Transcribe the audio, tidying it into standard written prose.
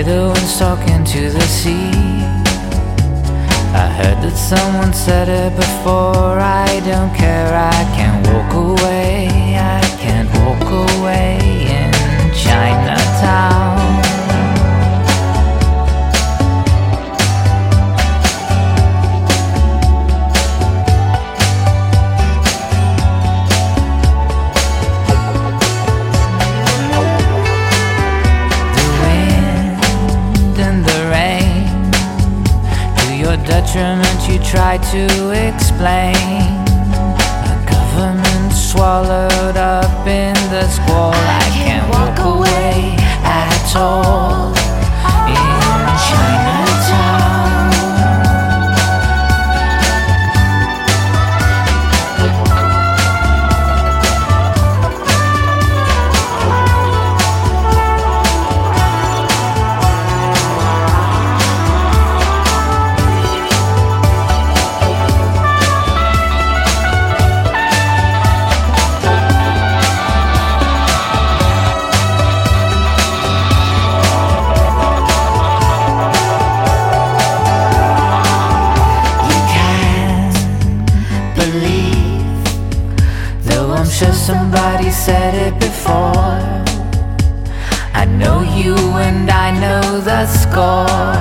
the winds talking to the sea. I heard that someone said it before. I don't care, I can't walk away. I can't walk away in Chinatown. Detriment you try to explain. A government swallowed up in the squall. I can't walk away at all in Chinatown. I'm sure somebody said it before. I know you and I know the score.